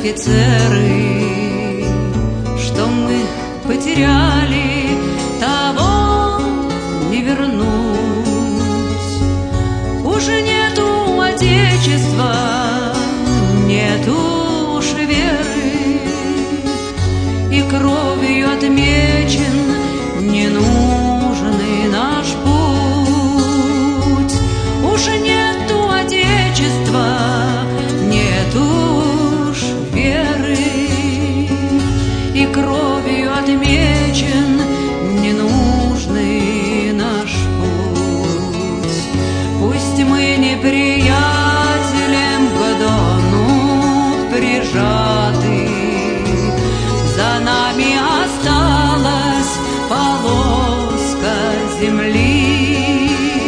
офицеры, что мы потеряли, того не вернуть. Уже нету отечества, нету уж веры, и кровью отмечен ненужный наш путь. Уже нету отечества, нету уж веры, и кровью отмечен ненужный наш путь. Пусть мы неприятелем к Дону прижаты, за нами осталась полоска земли.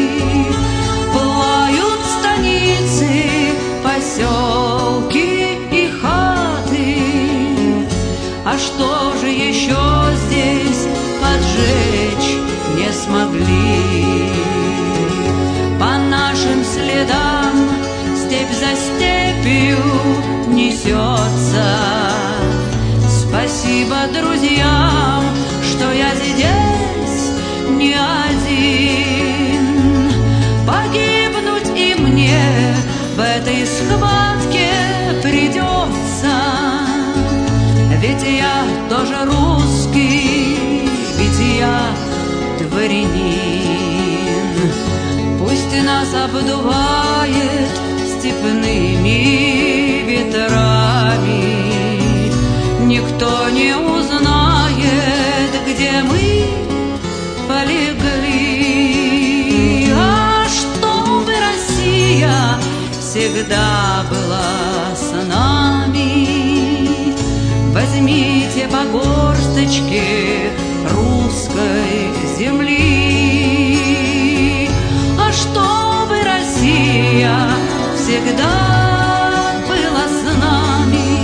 Пылают станицы, поселки и хаты, а что же еще здесь поджечь не смогли? По нашим следам степь за степью несется. Спасибо друзьям, что я здесь не один. Погибнуть и мне в этой схватке придется, ведь я тоже русский, ведь я дворянин. Пусть нас обдувает степными ветрами, никто не узнает, где мы полегли. А чтобы Россия всегда была с нами, возьмите по горсточке русской земли. А чтобы Россия всегда была с нами,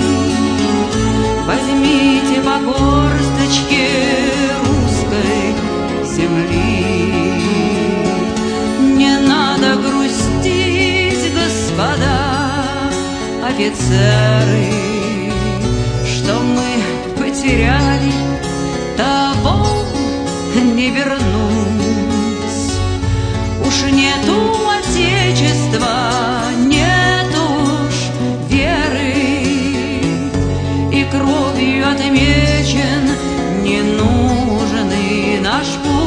возьмите по горсточке русской земли. Не надо грустить, господа офицеры, что мы потеряли, того не вернуть. Уж нету отечества, нету уж веры, и кровью отмечен ненужный наш путь.